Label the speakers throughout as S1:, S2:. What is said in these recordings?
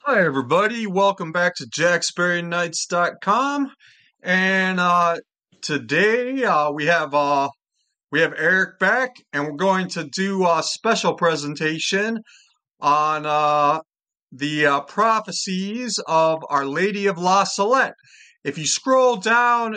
S1: Hi, everybody. Welcome back to jacksberrynights.com. And today we have Eric back, and we're going to do a special presentation on the prophecies of Our Lady of La Salette. If you scroll down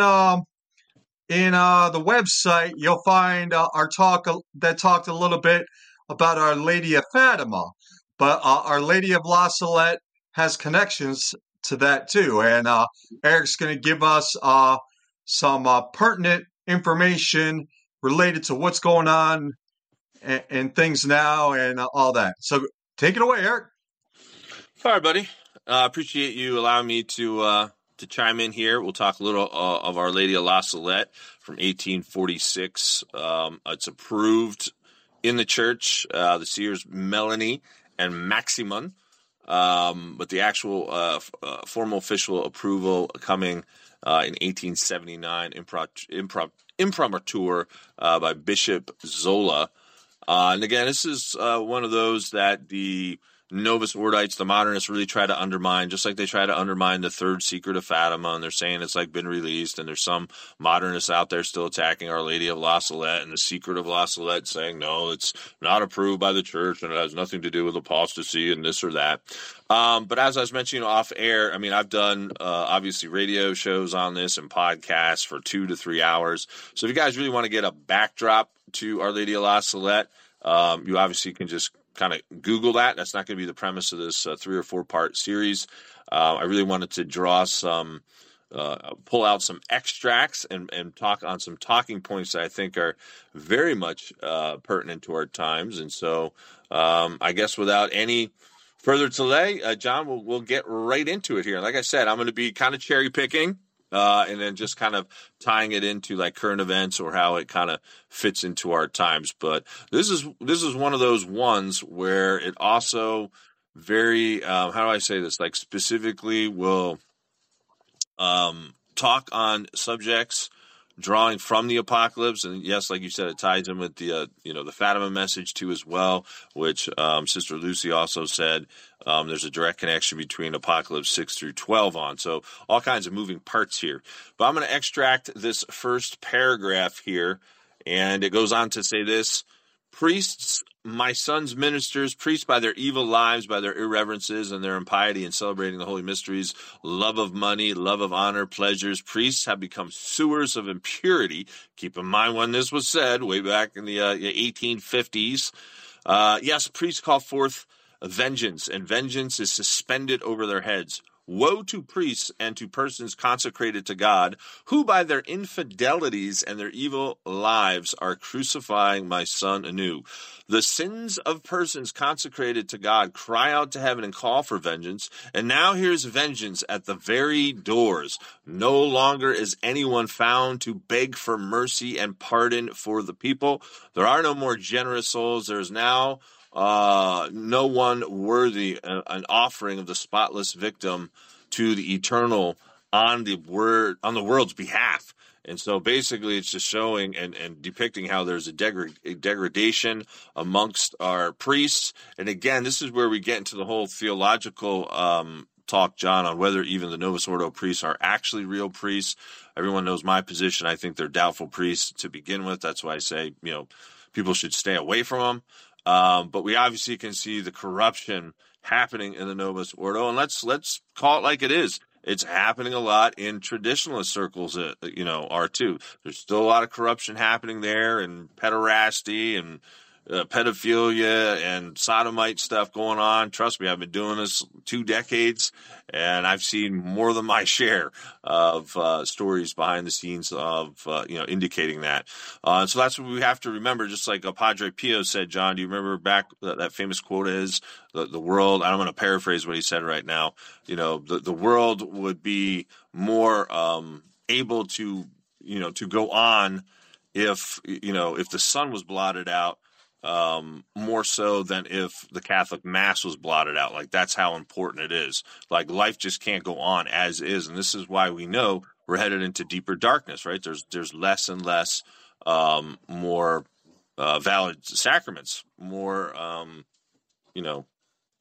S1: in the website, you'll find our talk that talked a little bit about Our Lady of Fatima, but Our Lady of La Salette has connections to that too. And Eric's going to give us some pertinent information related to what's going on and things now and all that. So take it away, Eric.
S2: All right, buddy. Appreciate you allowing me to chime in here. We'll talk a little of Our Lady of La Salette from 1846. It's approved in the church, the seers Melanie and Maximon, but the actual formal official approval coming in 1879, imprimatur by Bishop Zola. And again, this is one of those that the Novus Ordites, the modernists, really try to undermine, just like they try to undermine the third secret of Fatima, and they're saying it's like been released, and there's some modernists out there still attacking Our Lady of La Salette and the secret of La Salette, saying no, it's not approved by the church and it has nothing to do with apostasy and this or that. But as I was mentioning off air, I mean, I've done obviously radio shows on this and podcasts for 2 to 3 hours. So if you guys really want to get a backdrop to Our Lady of La Salette, you obviously can just kind of Google that. That's not going to be the premise of this 3 or 4 part series. I really wanted to draw some, pull out some extracts and talk on some talking points that I think are very much pertinent to our times. And so I guess without any further delay, John, we'll get right into it here. Like I said, I'm going to be kind of cherry picking. And then just kind of tying it into like current events or how it kind of fits into our times. But this is one of those ones where it also very how do I say this? Like specifically will talk on subjects drawing from the apocalypse, and yes, like you said, it ties in with the the Fatima message too as well, which Sister Lucy also said there's a direct connection between Apocalypse 6 through 12 on. So all kinds of moving parts here. But I'm going to extract this first paragraph here, and it goes on to say this: priests, my son's ministers, priests by their evil lives, by their irreverences and their impiety in celebrating the holy mysteries, love of money, love of honor, pleasures, priests have become sewers of impurity. Keep in mind when this was said, way back in the 1850s. Yes, priests call forth vengeance, and vengeance is suspended over their heads. Woe to priests and to persons consecrated to God, who by their infidelities and their evil lives are crucifying my son anew. The sins of persons consecrated to God cry out to heaven and call for vengeance, and now here's vengeance at the very doors. No longer is anyone found to beg for mercy and pardon for the people. There are no more generous souls. There is now no one worthy an offering of the spotless victim to the eternal on the world's behalf. And so basically it's just showing and depicting how there's a degradation amongst our priests. And again, this is where we get into the whole theological talk, John, on whether even the Novus Ordo priests are actually real priests. Everyone knows my position. I think they're doubtful priests to begin with. That's why I say, people should stay away from them. But we obviously can see the corruption happening in the Novus Ordo, and let's call it like it is. It's happening a lot in traditionalist circles, are too. There's still a lot of corruption happening there, and pederasty and pedophilia and sodomite stuff going on. Trust me, I've been doing this 2 decades, and I've seen more than my share of stories behind the scenes of indicating that. So that's what we have to remember. Just like Padre Pio said, John, do you remember back that famous quote is the world? I'm going to paraphrase what he said right now. The world would be more able to go on if the sun was blotted out. More so than if the Catholic Mass was blotted out. Like, that's how important it is. Like, life just can't go on as is, and this is why we know we're headed into deeper darkness, right? There's less and less more valid sacraments, more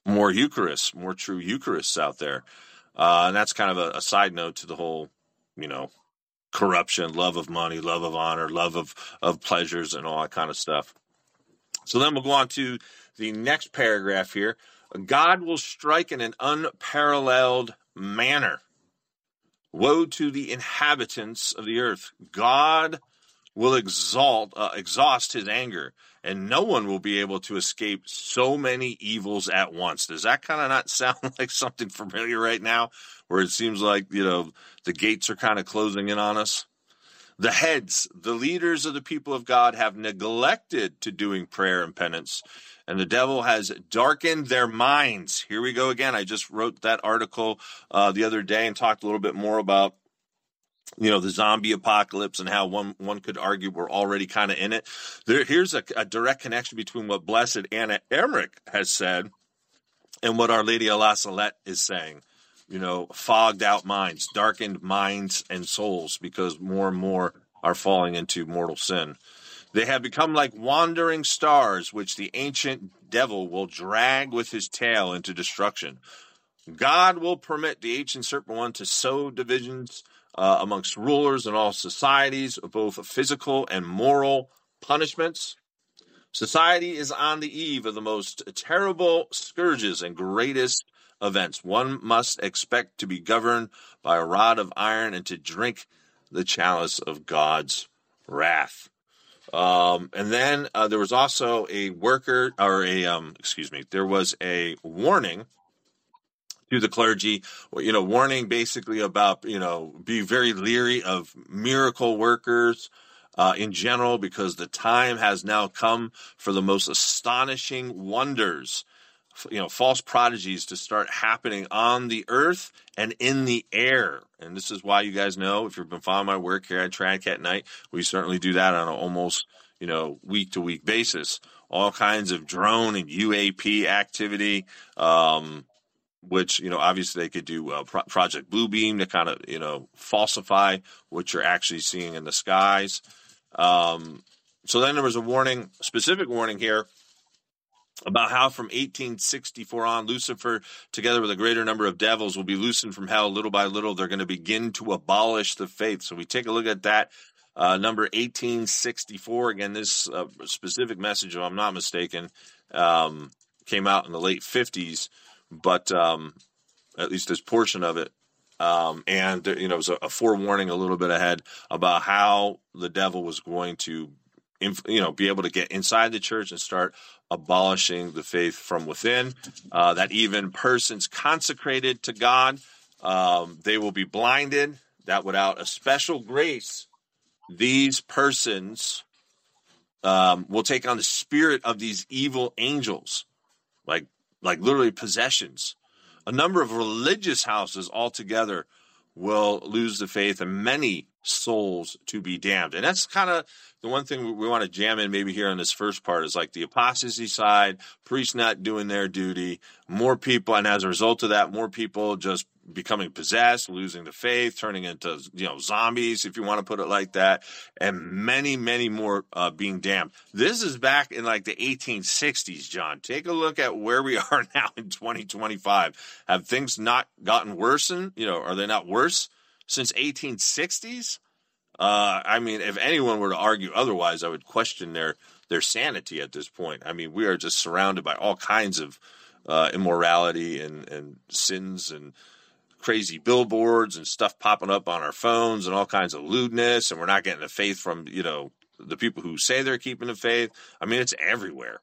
S2: more Eucharists, more true Eucharists out there. And that's kind of a side note to the whole, corruption, love of money, love of honor, love of pleasures, and all that kind of stuff. So then we'll go on to the next paragraph here. God will strike in an unparalleled manner. Woe to the inhabitants of the earth. God will exhaust his anger, and no one will be able to escape so many evils at once. Does that kind of not sound like something familiar right now, where it seems like, the gates are kind of closing in on us? The heads, the leaders of the people of God, have neglected to doing prayer and penance, and the devil has darkened their minds. Here we go again. I just wrote that article the other day and talked a little bit more about the zombie apocalypse and how one could argue we're already kind of in it. Here's a direct connection between what Blessed Anna Emmerich has said and what Our Lady of La Salette is saying. Fogged out minds, darkened minds and souls, because more and more are falling into mortal sin. They have become like wandering stars, which the ancient devil will drag with his tail into destruction. God will permit the ancient serpent one to sow divisions amongst rulers and all societies, both physical and moral punishments. Society is on the eve of the most terrible scourges and greatest events. One must expect to be governed by a rod of iron and to drink the chalice of God's wrath. And then there was also there was a warning to the clergy, warning basically about, be very leery of miracle workers in general, because the time has now come for the most astonishing wonders, false prodigies to start happening on the earth and in the air. And this is why, you guys know, if you've been following my work here at Track at Night, we certainly do that on an almost, week-to-week basis. All kinds of drone and UAP activity, which, obviously they could do Project Bluebeam to kind of, falsify what you're actually seeing in the skies. So then there was a specific warning here, about how from 1864 on, Lucifer, together with a greater number of devils, will be loosened from hell. Little by little, they're going to begin to abolish the faith. So we take a look at that, number 1864. Again, this specific message, if I'm not mistaken, came out in the late 50s, but at least this portion of it. And there, it was a forewarning a little bit ahead about how the devil was going to be able to get inside the church and start abolishing the faith from within, that even persons consecrated to God, they will be blinded, that without a special grace, these persons will take on the spirit of these evil angels, like literally possessions. A number of religious houses altogether will lose the faith, and many souls to be damned. And that's kind of the one thing we want to jam in maybe here on this first part, is like the apostasy side, priests not doing their duty, more people, and as a result of that, more people just becoming possessed, losing the faith, turning into, zombies, if you want to put it like that, and many, many more being damned. This is back in like the 1860s, John. Take a look at where we are now in 2025. Have things not gotten worse? Are they not worse since 1860s? I mean, if anyone were to argue otherwise, I would question their sanity at this point. I mean, we are just surrounded by all kinds of immorality and sins and crazy billboards and stuff popping up on our phones and all kinds of lewdness, and we're not getting the faith from, the people who say they're keeping the faith. I mean, it's everywhere.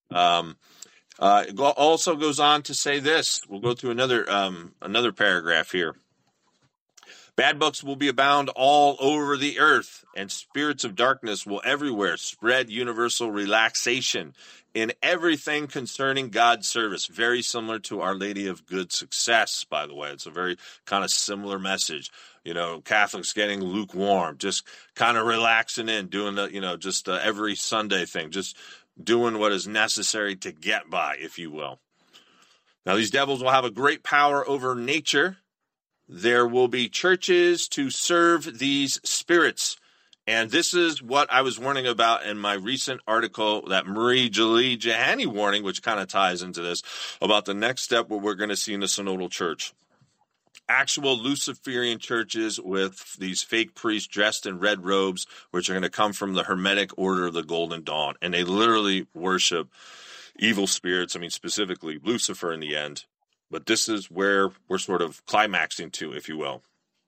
S2: It also goes on to say this. We'll go through another paragraph here. Bad books will be abound all over the earth, and spirits of darkness will everywhere spread universal relaxation in everything concerning God's service. Very similar to Our Lady of Good Success, by the way. It's a very kind of similar message. Catholics getting lukewarm, just kind of relaxing in, doing the, every Sunday thing, just doing what is necessary to get by, if you will. Now, these devils will have a great power over nature. There will be churches to serve these spirits, And this is what I was warning about in my recent article, that Marie-Julie Jahani warning, which kind of ties into this, about the next step, what we're going to see in the Synodal Church. Actual Luciferian churches with these fake priests dressed in red robes, which are going to come from the Hermetic Order of the Golden Dawn. And they literally worship evil spirits, I mean, specifically Lucifer in the end. But this is where we're sort of climaxing to, if you will.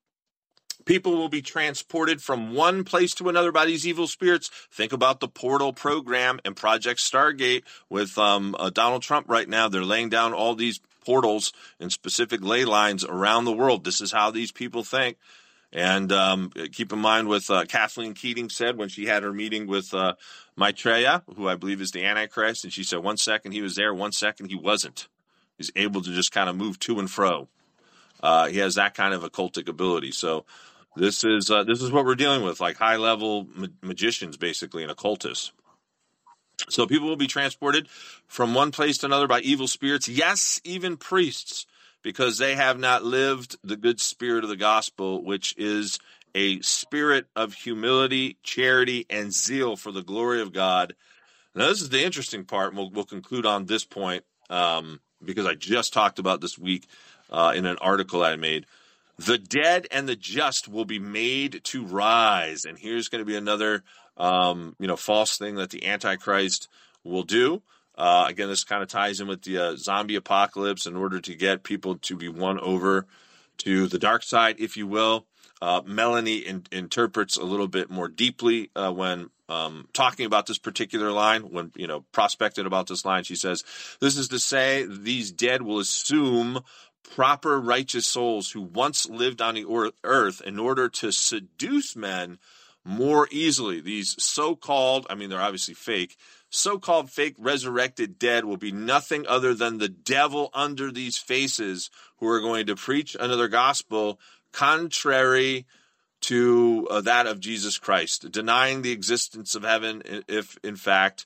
S2: People will be transported from one place to another by these evil spirits. Think about the Portal program and Project Stargate with Donald Trump right now. They're laying down all these portals and specific ley lines around the world. This is how these people think. And keep in mind what Kathleen Keating said when she had her meeting with Maitreya, who I believe is the Antichrist. And she said 1 second he was there, 1 second he wasn't. He's able to just kind of move to and fro. He has that kind of occultic ability. So this is what we're dealing with, like high-level magicians, basically, and occultists. So people will be transported from one place to another by evil spirits, yes, even priests, because they have not lived the good spirit of the gospel, which is a spirit of humility, charity, and zeal for the glory of God. Now, this is the interesting part, and we'll conclude on this point, because I just talked about this week in an article I made. The dead and the just will be made to rise. And here's going to be another, false thing that the Antichrist will do. Again, this kind of ties in with the zombie apocalypse in order to get people to be won over to the dark side, if you will. Melanie interprets a little bit more deeply when talking about this particular line, when, prospected about this line. She says, this is to say these dead will assume proper righteous souls who once lived on the earth in order to seduce men more easily. These so-called, they're obviously fake, so-called fake resurrected dead will be nothing other than the devil under these faces who are going to preach another gospel contrary to that of Jesus Christ, denying the existence of heaven if, in fact,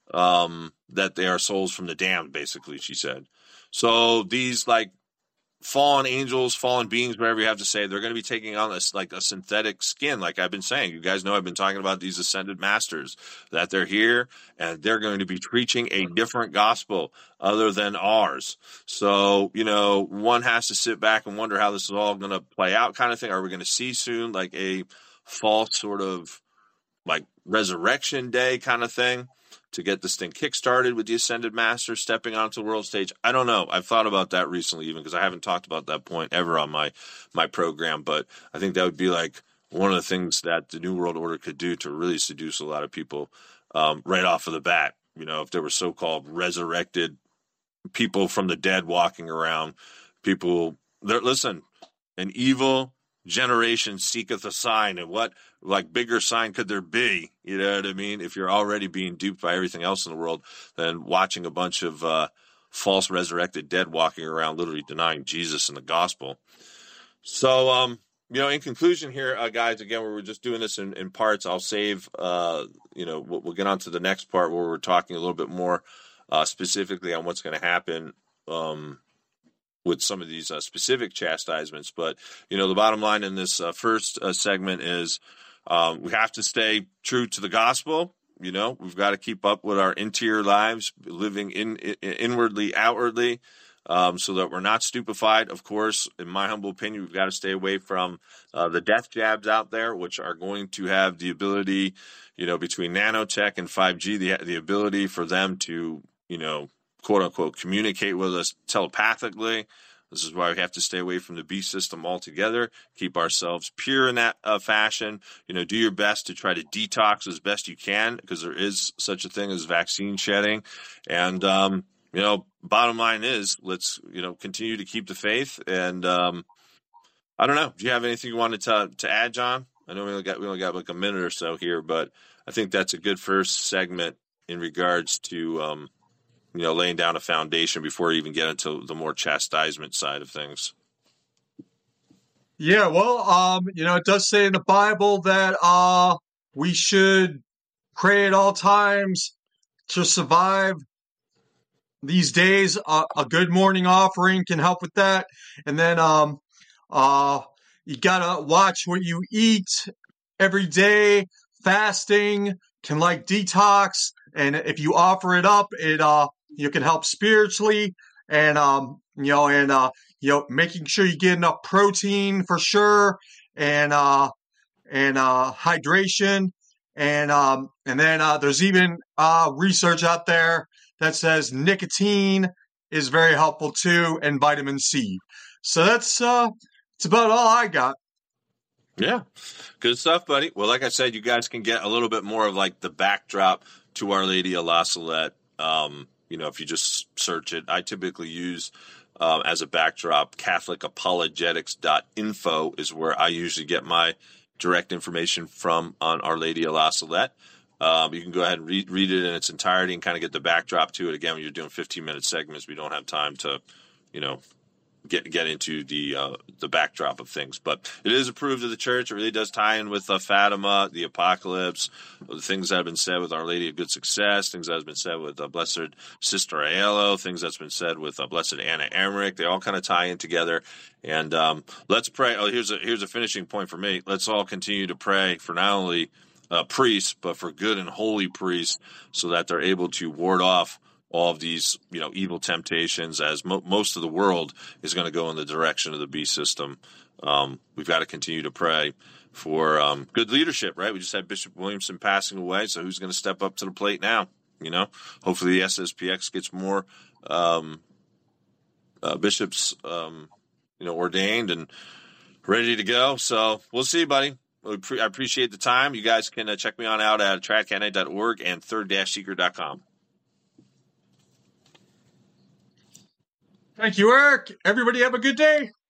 S2: that they are souls from the damned, basically, she said. So these, fallen angels, fallen beings, whatever you have to say, they're going to be taking on this like a synthetic skin, like I've been saying. You guys know I've been talking about these ascended masters, that they're here and they're going to be preaching a different gospel other than ours. So, one has to sit back and wonder how this is all going to play out, kind of thing. Are we going to see soon like a false sort of like resurrection day kind of thing to get this thing kickstarted with the ascended master stepping onto the world stage? I don't know. I've thought about that recently, even because I haven't talked about that point ever on my program. But I think that would be like one of the things that the New World Order could do to really seduce a lot of people right off of the bat. If there were so-called resurrected people from the dead walking around, listen, an evil generation seeketh a sign, and what bigger sign could there be? You know what I mean? If you're already being duped by everything else in the world, then watching a bunch of false resurrected dead walking around literally denying Jesus and the gospel. So, in conclusion here, guys, again, we're just doing this in parts. I'll save, we'll get on to the next part where we're talking a little bit more specifically on what's going to happen with some of these specific chastisements. But, the bottom line in this first segment is we have to stay true to the gospel. We've got to keep up with our interior lives, living inwardly, outwardly, so that we're not stupefied. Of course, in my humble opinion, we've got to stay away from the death jabs out there, which are going to have the ability, between nanotech and 5G, the ability for them to, quote unquote, communicate with us telepathically. This is why we have to stay away from the beast system altogether, keep ourselves pure in that fashion. Do your best to try to detox as best you can, because there is such a thing as vaccine shedding. And, bottom line is let's, continue to keep the faith. And I don't know. Do you have anything you wanted to add, John? I know we only got like a minute or so here, but I think that's a good first segment in regards to, laying down a foundation before we even get into the more chastisement side of things.
S1: Yeah, well, it does say in the Bible that we should pray at all times to survive these days. A good morning offering can help with that. And then you got to watch what you eat every day fasting can like detox, and if you offer it up, it you can help spiritually, and making sure you get enough protein for sure, and hydration, and then there's even research out there that says nicotine is very helpful too, and vitamin C. So that's about all I got.
S2: Yeah, good stuff, buddy. Well, like I said, you guys can get a little bit more of like the backdrop to Our Lady of La Salette. If you just search it, I typically use as a backdrop, CatholicApologetics.info is where I usually get my direct information from on Our Lady of La Salette. You can go ahead and read it in its entirety and kind of get the backdrop to it. Again, when you're doing 15-minute segments, we don't have time to, get into the backdrop of things. But it is approved of the church. It really does tie in with Fatima, the Apocalypse, the things that have been said with Our Lady of Good Success, things that have been said with Blessed Sister Aiello, things that's been said with Blessed Anna Emmerich. They all kind of tie in together. And let's pray. Oh, here's a finishing point for me. Let's all continue to pray for not only priests, but for good and holy priests, so that they're able to ward off all of these, evil temptations, as most of the world is going to go in the direction of the beast system. We've got to continue to pray for good leadership, right? We just had Bishop Williamson passing away, so who's going to step up to the plate now? Hopefully the SSPX gets more bishops, ordained and ready to go. So we'll see, buddy. I appreciate the time. You guys can check me out at tradcanet.org and third-seeker.com.
S1: Thank you, Eric. Everybody have a good day.